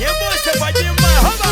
Не бойся, поднимай, хоба!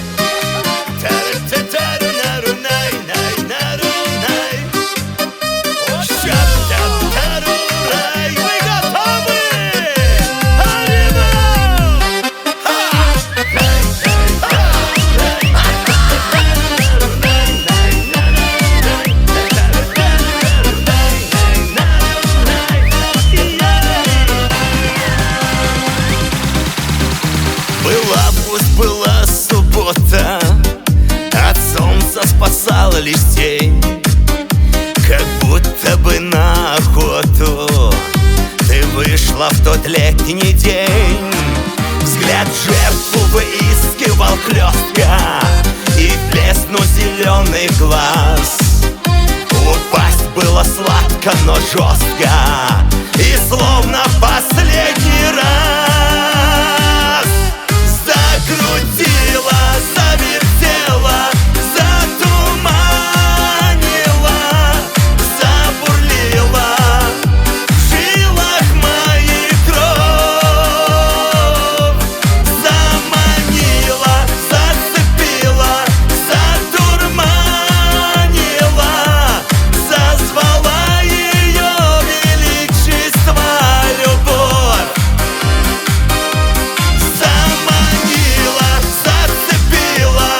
Был август, была суббота, от солнца спасала лишь тень. Как будто бы на охоту ты вышла в тот летний день. Взгляд жертву выискивал хлестко, и блеснул зеленый глаз. Упасть было сладко, но жестко, и словно в последний раз закрутила, завертела, затуманила, забурлила в жилах моих кровь. Заманила, зацепила, затурманила, зазвала ее величество любовь. Заманила, зацепила,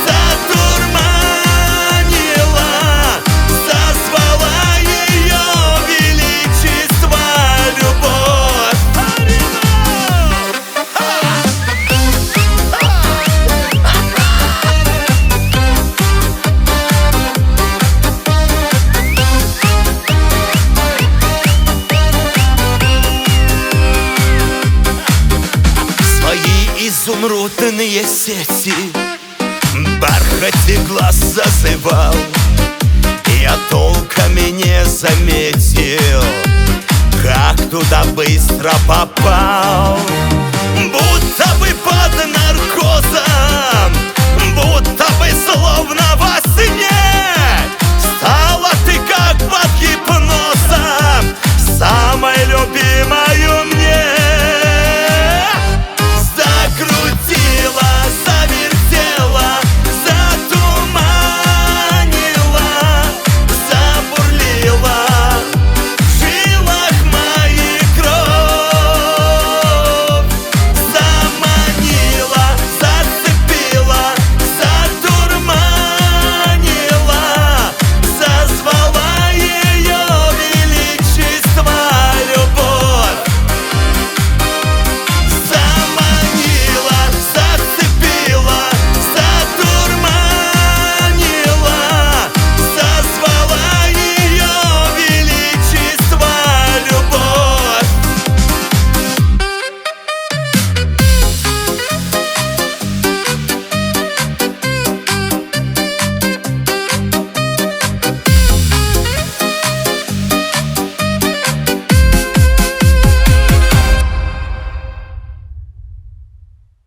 затурманила, зазвала ее величество любовь. Свои изумрудные сети бархате глаз зазывал, я толками не заметил, как туда быстро попал.